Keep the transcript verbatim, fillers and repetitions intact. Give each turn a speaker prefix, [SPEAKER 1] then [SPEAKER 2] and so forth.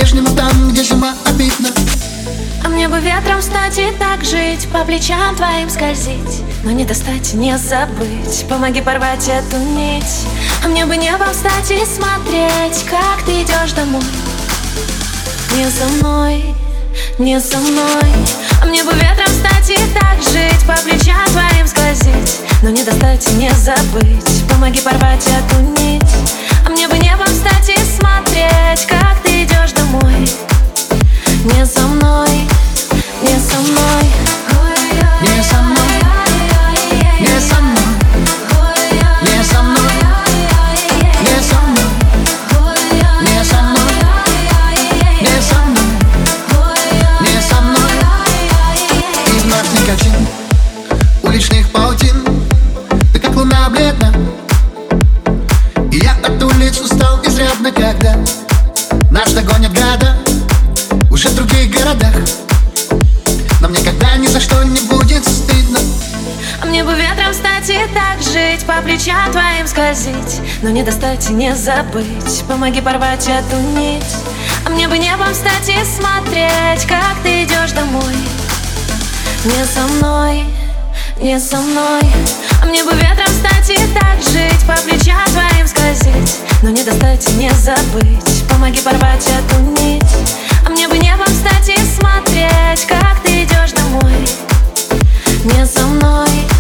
[SPEAKER 1] по-прежнему там, где зима, обидно.
[SPEAKER 2] А мне бы ветром стать и так жить, по плечам твоим скользить, но не достать, не забыть, помоги порвать эту нить. А мне бы небом стать и смотреть, как ты идешь домой. Не со мной, не со мной. А мне бы ветром стать и так жить, по плечам твоим скользить, но не достать, не забыть, помоги порвать эту нить. А мне бы небом стать и смотреть, как ты идешь домой. Не со мной, не со мной,
[SPEAKER 1] Не со мной, не со мной, не со мной, не со мной, не со мной, не со мной, не со мной. И вновь никотин уличных паутин, ты как луна бледна. И я от улиц устал изрядно, когда нас догонят гада уже в других городах. Но мне когда ни за что не будет стыдно.
[SPEAKER 2] А мне бы ветром стать и так жить, по плечам твоим скользить, но не достать и не забыть, помоги порвать эту нить. А мне бы небом стать и смотреть, как ты идешь домой. Не со мной, не со мной. А мне бы ветром стать и так жить, по плечам твоим скользить, но не достать и не забыть, помоги порвать эту нить. А мне бы небом стать и смотреть, как ты идешь домой. Не со мной,